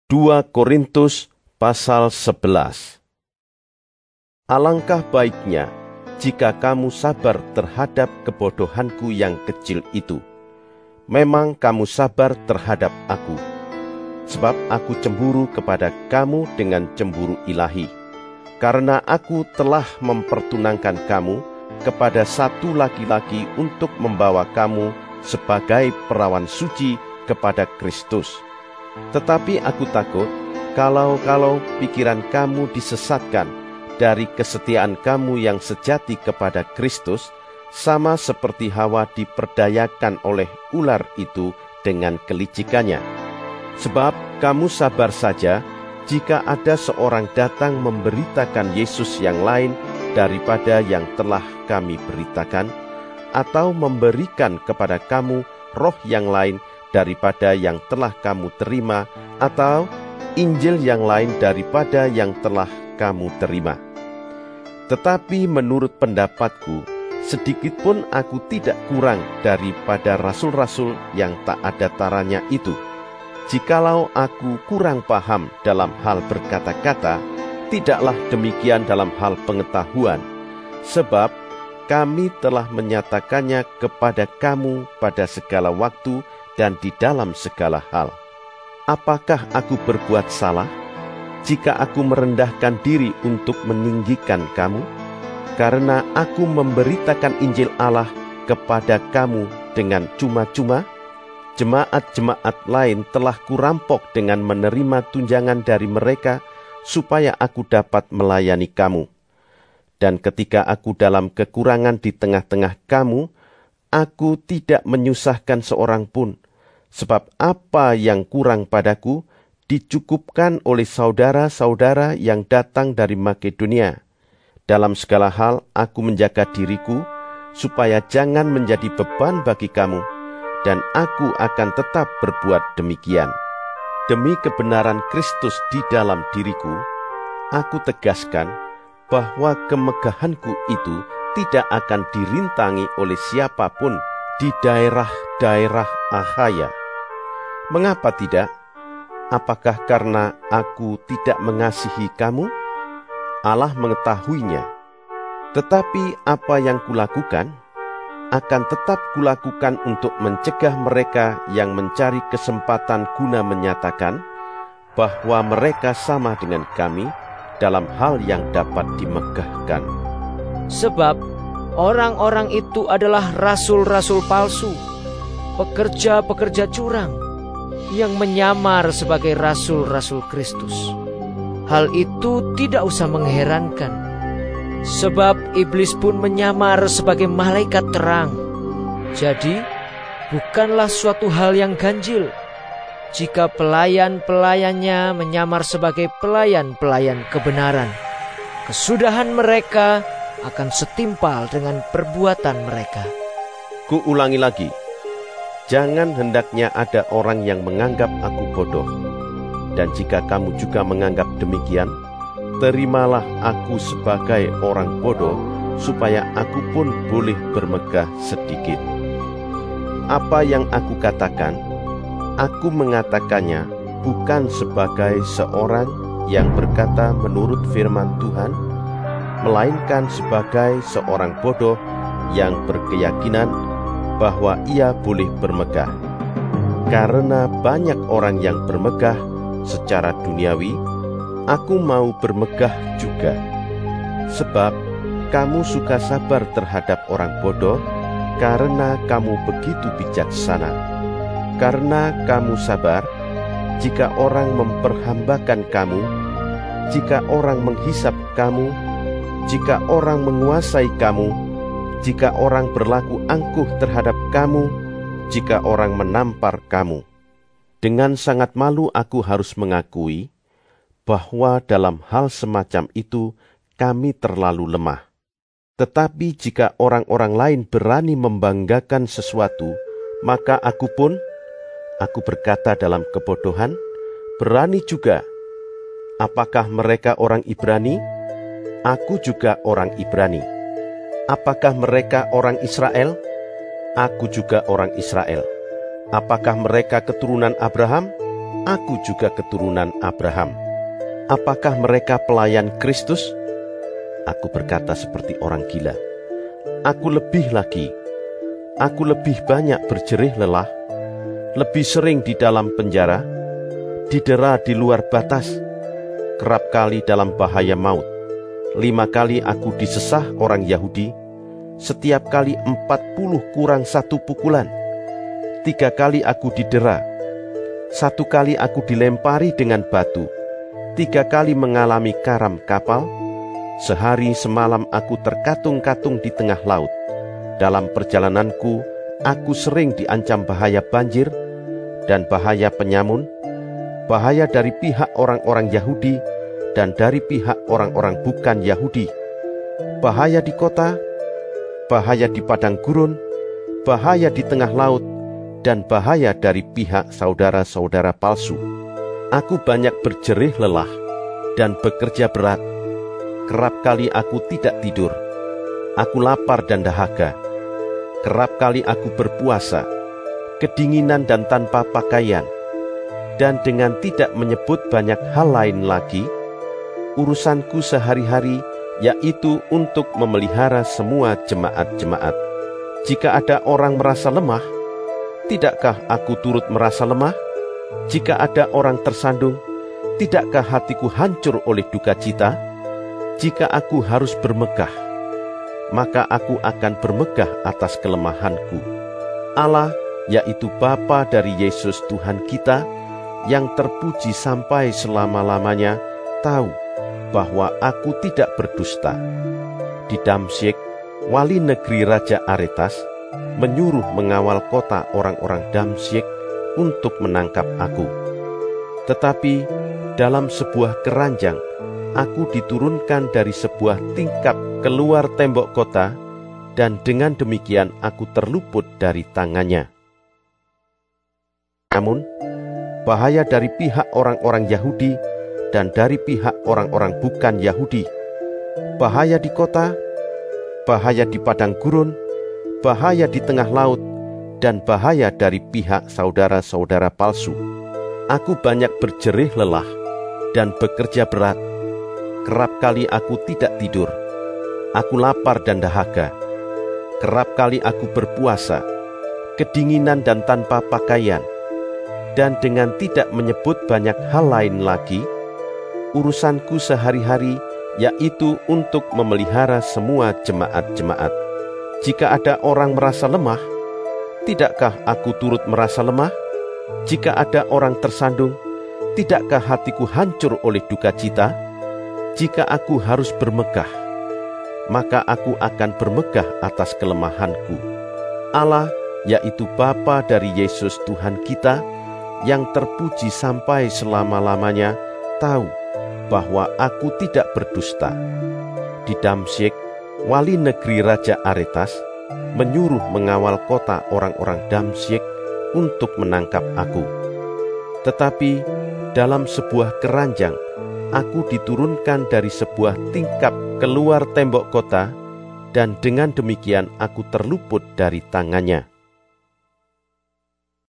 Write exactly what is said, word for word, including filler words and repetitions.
dua Korintus pasal sebelas. Alangkah baiknya jika kamu sabar terhadap kebodohanku yang kecil itu. Memang kamu sabar terhadap aku, sebab aku cemburu kepada kamu dengan cemburu ilahi, karena aku telah mempertunangkan kamu kepada satu laki-laki untuk membawa kamu sebagai perawan suci kepada Kristus. Tetapi aku takut kalau-kalau pikiran kamu disesatkan dari kesetiaan kamu yang sejati kepada Kristus, sama seperti Hawa diperdayakan oleh ular itu dengan kelicikannya. Sebab kamu sabar saja jika ada seorang datang memberitakan Yesus yang lain daripada yang telah kami beritakan, atau memberikan kepada kamu roh yang lain daripada yang telah kamu terima, atau Injil yang lain daripada yang telah kamu terima. Tetapi menurut pendapatku, sedikit pun aku tidak kurang daripada rasul-rasul yang tak ada taranya itu. Jikalau aku kurang paham dalam hal berkata-kata, tidaklah demikian dalam hal pengetahuan, sebab kami telah menyatakannya kepada kamu pada segala waktu dan di dalam segala hal. Apakah aku berbuat salah jika aku merendahkan diri untuk meninggikan kamu? Karena aku memberitakan Injil Allah kepada kamu dengan cuma-cuma, jemaat-jemaat lain telah kurampok dengan menerima tunjangan dari mereka supaya aku dapat melayani kamu. Dan ketika aku dalam kekurangan di tengah-tengah kamu, aku tidak menyusahkan seorang pun, sebab apa yang kurang padaku dicukupkan oleh saudara-saudara yang datang dari Makedonia. Dalam segala hal aku menjaga diriku, supaya jangan menjadi beban bagi kamu, dan aku akan tetap berbuat demikian. Demi kebenaran Kristus di dalam diriku, aku tegaskan bahwa kemegahanku itu tidak akan dirintangi oleh siapapun di daerah-daerah Akhaya. Mengapa tidak? Apakah karena aku tidak mengasihi kamu? Allah mengetahuinya. Tetapi apa yang kulakukan, akan tetap kulakukan untuk mencegah mereka yang mencari kesempatan guna menyatakan bahwa mereka sama dengan kami dalam hal yang dapat dimegahkan. Sebab orang-orang itu adalah rasul-rasul palsu, pekerja-pekerja curang, yang menyamar sebagai rasul-rasul Kristus. Hal itu tidak usah mengherankan, sebab iblis pun menyamar sebagai malaikat terang. Jadi, bukanlah suatu hal yang ganjil jika pelayan-pelayannya menyamar sebagai pelayan-pelayan kebenaran. Kesudahan mereka akan setimpal dengan perbuatan mereka. Kuulangi lagi, jangan hendaknya ada orang yang menganggap aku bodoh. Dan jika kamu juga menganggap demikian, terimalah aku sebagai orang bodoh, supaya aku pun boleh bermegah sedikit. Apa yang aku katakan, aku mengatakannya bukan sebagai seorang yang berkata menurut firman Tuhan, melainkan sebagai seorang bodoh yang berkeyakinan bahwa ia boleh bermegah. Karena banyak orang yang bermegah secara duniawi, aku mau bermegah juga. Sebab kamu suka sabar terhadap orang bodoh, karena kamu begitu bijaksana. Karena kamu sabar, jika orang memperhambakan kamu, jika orang menghisap kamu, jika orang menguasai kamu, jika orang berlaku angkuh terhadap kamu, jika orang menampar kamu. Dengan sangat malu aku harus mengakui bahwa dalam hal semacam itu kami terlalu lemah. Tetapi jika orang-orang lain berani membanggakan sesuatu, maka aku pun, aku berkata dalam kebodohan, berani juga. Apakah mereka orang Ibrani? Aku juga orang Ibrani. Apakah mereka orang Israel? Aku juga orang Israel. Apakah mereka keturunan Abraham? Aku juga keturunan Abraham. Apakah mereka pelayan Kristus? Aku berkata seperti orang gila. Aku lebih lagi. Aku lebih banyak berjerih lelah, lebih sering di dalam penjara, didera di luar batas, kerap kali dalam bahaya maut. Lima kali aku disesah orang Yahudi, setiap kali empat puluh kurang satu pukulan. Tiga kali aku didera, satu kali aku dilempari dengan batu, tiga kali mengalami karam kapal, sehari semalam aku terkatung-katung di tengah laut. Dalam perjalananku, aku sering diancam bahaya banjir dan bahaya penyamun, bahaya dari pihak orang-orang Yahudi dan dari pihak orang-orang bukan Yahudi, bahaya di kota, bahaya di padang gurun, bahaya di tengah laut, dan bahaya dari pihak saudara-saudara palsu. Aku banyak berjerih lelah dan bekerja berat. Kerap kali aku tidak tidur. Aku lapar dan dahaga. Kerap kali aku berpuasa, kedinginan dan tanpa pakaian. Dan dengan tidak menyebut banyak hal lain lagi, urusanku sehari-hari yaitu untuk memelihara semua jemaat-jemaat. Jika ada orang merasa lemah, tidakkah aku turut merasa lemah? Jika ada orang tersandung, tidakkah hatiku hancur oleh duka cita? Jika aku harus bermegah, maka aku akan bermegah atas kelemahanku. Allah, yaitu Bapa dari Yesus Tuhan kita, yang terpuji sampai selama-lamanya, tahu bahwa aku tidak berdusta. Di Damsyik, wali negeri Raja Aretas menyuruh mengawal kota orang-orang Damsyik untuk menangkap aku. Tetapi dalam sebuah keranjang, aku diturunkan dari sebuah tingkap keluar tembok kota, dan dengan demikian aku terluput dari tangannya. Namun, bahaya dari pihak orang-orang Yahudi dan dari pihak orang-orang bukan Yahudi, bahaya di kota, bahaya di padang gurun, bahaya di tengah laut, dan bahaya dari pihak saudara-saudara palsu. Aku banyak berjerih lelah dan bekerja berat. Kerap kali aku tidak tidur. Aku lapar dan dahaga. Kerap kali aku berpuasa, kedinginan dan tanpa pakaian. Dan dengan tidak menyebut banyak hal lain lagi, urusanku sehari-hari yaitu untuk memelihara semua jemaat-jemaat. Jika ada orang merasa lemah, tidakkah aku turut merasa lemah? Jika ada orang tersandung, tidakkah hatiku hancur oleh duka cita? Jika aku harus bermegah, maka aku akan bermegah atas kelemahanku. Allah, yaitu Bapa dari Yesus Tuhan kita, yang terpuji sampai selama-lamanya, tahu bahwa aku tidak berdusta. Di Damsyik, wali negeri Raja Aretas menyuruh mengawal kota orang-orang Damsyik untuk menangkap aku. Tetapi dalam sebuah keranjang, aku diturunkan dari sebuah tingkap keluar tembok kota, dan dengan demikian aku terluput dari tangannya.